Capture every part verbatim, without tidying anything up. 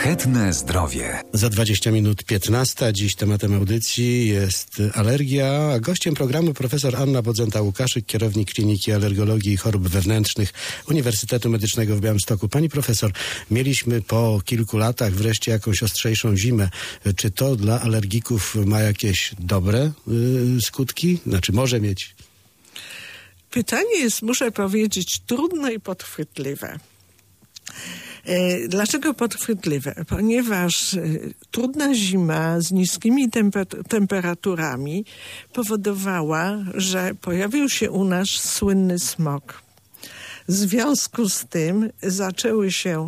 Szlachetne zdrowie. Za dwadzieścia minut piętnasta. Dziś tematem audycji jest alergia, a gościem programu profesor Anna Bodzenta-Łukaszyk, kierownik Kliniki Alergologii i Chorób Wewnętrznych Uniwersytetu Medycznego w Białymstoku. Pani profesor, mieliśmy po kilku latach wreszcie jakąś ostrzejszą zimę. Czy to dla alergików ma jakieś dobre yy, skutki? Znaczy może mieć? Pytanie jest, muszę powiedzieć, trudne i podchwytliwe. Dlaczego podchwytliwe? Ponieważ trudna zima z niskimi temper- temperaturami powodowała, że pojawił się u nas słynny smog. W związku z tym zaczęły się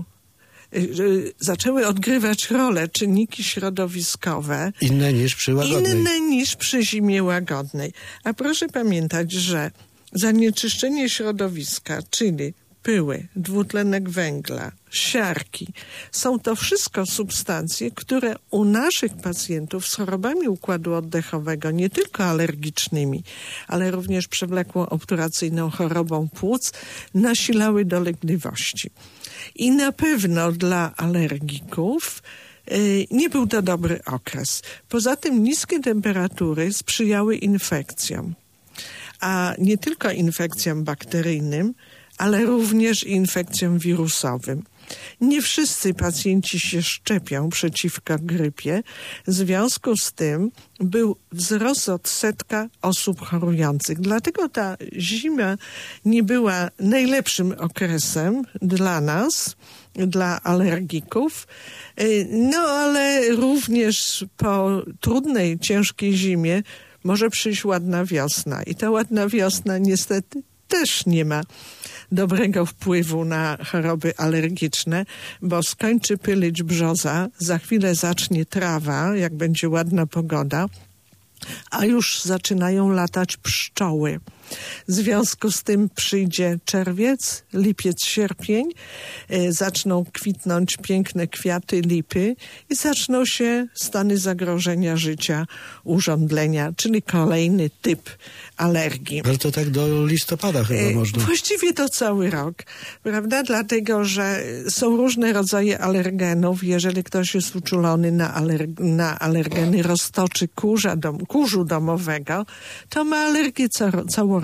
zaczęły odgrywać rolę czynniki środowiskowe. Inne niż przy łagodnej. Inne niż przy zimie łagodnej. A proszę pamiętać, że zanieczyszczenie środowiska, czyli pyły, dwutlenek węgla, siarki, są to wszystko substancje, które u naszych pacjentów z chorobami układu oddechowego, nie tylko alergicznymi, ale również przewlekłą obturacyjną chorobą płuc, nasilały dolegliwości. I na pewno dla alergików nie był to dobry okres. Poza tym niskie temperatury sprzyjały infekcjom, a nie tylko infekcjom bakteryjnym, ale również infekcjom wirusowym. Nie wszyscy pacjenci się szczepią przeciwko grypie. W związku z tym był wzrost odsetka osób chorujących. Dlatego ta zima nie była najlepszym okresem dla nas, dla alergików. No ale również po trudnej, ciężkiej zimie może przyjść ładna wiosna. I ta ładna wiosna niestety też nie ma dobrego wpływu na choroby alergiczne, bo skończy pylić brzoza, za chwilę zacznie trawa, jak będzie ładna pogoda, a już zaczynają latać pszczoły. W związku z tym przyjdzie czerwiec, lipiec, sierpień, y, zaczną kwitnąć piękne kwiaty lipy i zaczną się stany zagrożenia życia, urządlenia, czyli kolejny typ alergii. Ale to tak do listopada chyba y, można. Właściwie to cały rok, prawda? Dlatego, że są różne rodzaje alergenów. Jeżeli ktoś jest uczulony na, aler- na alergeny roztoczy kurza dom- kurzu domowego, to ma alergię ca- całoroczną.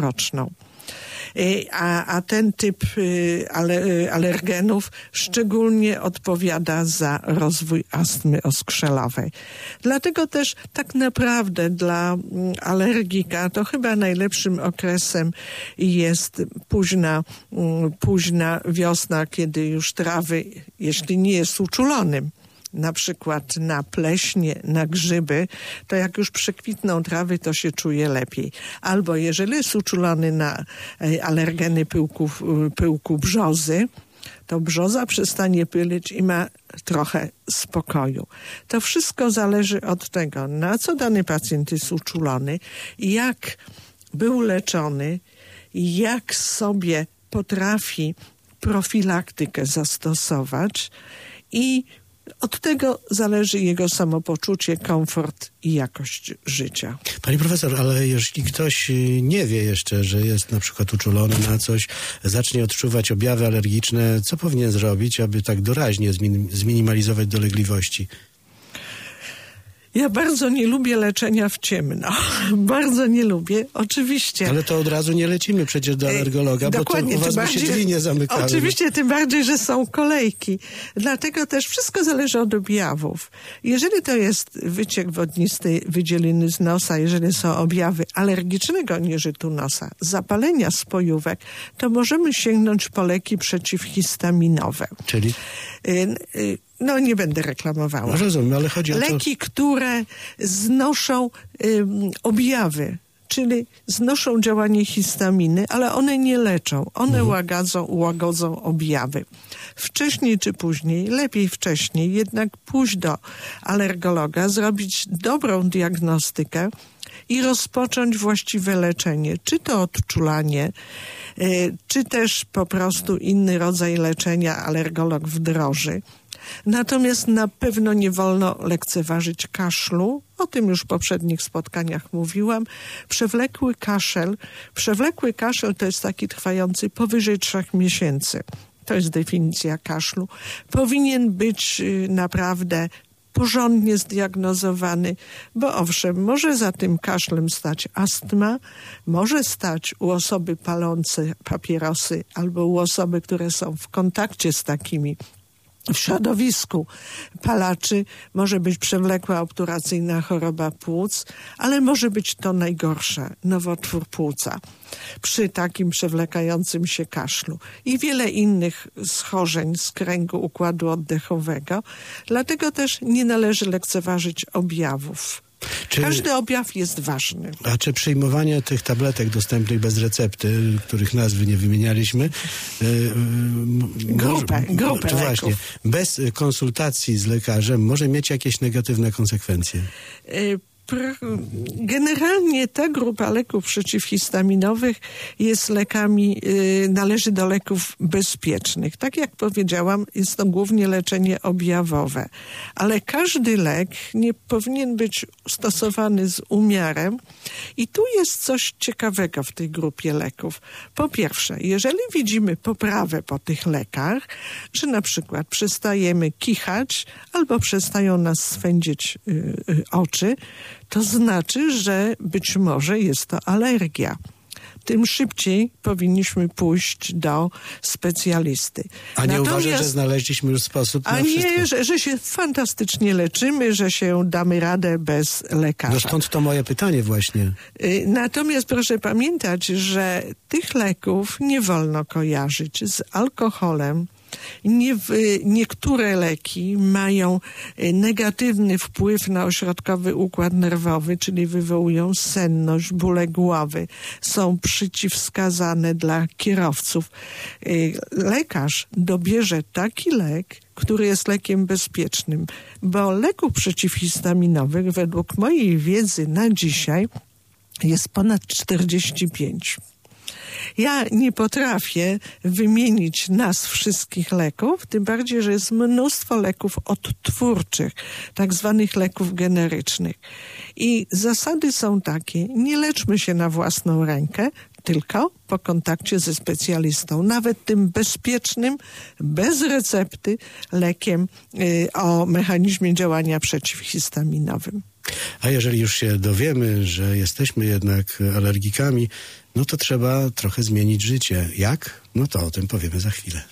A, a ten typ alergenów szczególnie odpowiada za rozwój astmy oskrzelowej. Dlatego też tak naprawdę dla alergika to chyba najlepszym okresem jest późna, późna wiosna, kiedy już trawy, jeśli nie jest uczulonym, na przykład na pleśnie, na grzyby, to jak już przekwitną trawy, to się czuje lepiej. Albo jeżeli jest uczulony na alergeny pyłku, pyłku brzozy, to brzoza przestanie pylić i ma trochę spokoju. To wszystko zależy od tego, na co dany pacjent jest uczulony, jak był leczony, jak sobie potrafi profilaktykę zastosować i od tego zależy jego samopoczucie, komfort i jakość życia. Pani profesor, ale jeśli ktoś nie wie jeszcze, że jest na przykład uczulony na coś, zacznie odczuwać objawy alergiczne, co powinien zrobić, aby tak doraźnie zmin- zminimalizować dolegliwości? Ja bardzo nie lubię leczenia w ciemno. Bardzo nie lubię, oczywiście. Ale to od razu nie lecimy przecież do alergologa, bo to u was by się drzwi nie zamykały. Oczywiście, tym bardziej, że są kolejki. Dlatego też wszystko zależy od objawów. Jeżeli to jest wyciek wodnisty wydzieliny z nosa, jeżeli są objawy alergicznego nieżytu nosa, zapalenia spojówek, to możemy sięgnąć po leki przeciwhistaminowe. Czyli? Y, y, No, nie będę reklamowała. No, rozumiem, ale chodzi o to... Leki, które znoszą y, objawy, czyli znoszą działanie histaminy, ale one nie leczą. One mhm. łagodzą, łagodzą objawy. Wcześniej czy później, lepiej wcześniej, jednak pójść do alergologa, zrobić dobrą diagnostykę i rozpocząć właściwe leczenie. Czy to odczulanie, y, czy też po prostu inny rodzaj leczenia alergolog wdroży. Natomiast na pewno nie wolno lekceważyć kaszlu. O tym już w poprzednich spotkaniach mówiłam. Przewlekły kaszel. Przewlekły kaszel to jest taki trwający powyżej trzech miesięcy. to jest definicja kaszlu, powinien być naprawdę porządnie zdiagnozowany, bo owszem, może za tym kaszlem stać astma, może stać u osoby palące papierosy albo u osoby, które są w kontakcie z takimi w środowisku palaczy, może być przewlekła obturacyjna choroba płuc, ale może być to najgorsze, nowotwór płuca przy takim przewlekającym się kaszlu i wiele innych schorzeń z kręgu układu oddechowego. Dlatego też nie należy lekceważyć objawów. Czy, Każdy objaw jest ważny. A czy przyjmowanie tych tabletek dostępnych bez recepty, których nazwy nie wymienialiśmy, yy, grupę, może, grupę to właśnie, bez konsultacji z lekarzem może mieć jakieś negatywne konsekwencje? Yy. Generalnie ta grupa leków przeciwhistaminowych jest lekami, yy, należy do leków bezpiecznych. Tak jak powiedziałam, jest to głównie leczenie objawowe. Ale każdy lek nie powinien być stosowany z umiarem. I tu jest coś ciekawego w tej grupie leków. Po pierwsze, jeżeli widzimy poprawę po tych lekach, że na przykład przestajemy kichać albo przestają nas swędzić yy, yy, oczy, to znaczy, że być może jest to alergia. Tym szybciej powinniśmy pójść do specjalisty. A nie Natomiast, uważasz, że znaleźliśmy już sposób na A wszystko? nie, że, że się fantastycznie leczymy, że się damy radę bez lekarza. No stąd to moje pytanie właśnie. Natomiast proszę pamiętać, że tych leków nie wolno kojarzyć z alkoholem. Nie, niektóre leki mają negatywny wpływ na ośrodkowy układ nerwowy, czyli wywołują senność, bóle głowy. Są przeciwwskazane dla kierowców. Lekarz dobierze taki lek, który jest lekiem bezpiecznym, bo leków przeciwhistaminowych według mojej wiedzy na dzisiaj jest ponad czterdzieści pięć. Ja nie potrafię wymienić nazw wszystkich leków, tym bardziej, że jest mnóstwo leków odtwórczych, tak zwanych leków generycznych. I zasady są takie, nie leczmy się na własną rękę, tylko po kontakcie ze specjalistą, nawet tym bezpiecznym, bez recepty lekiem y, o mechanizmie działania przeciwhistaminowym. A jeżeli już się dowiemy, że jesteśmy jednak alergikami, no to trzeba trochę zmienić życie. Jak? No to o tym powiemy za chwilę.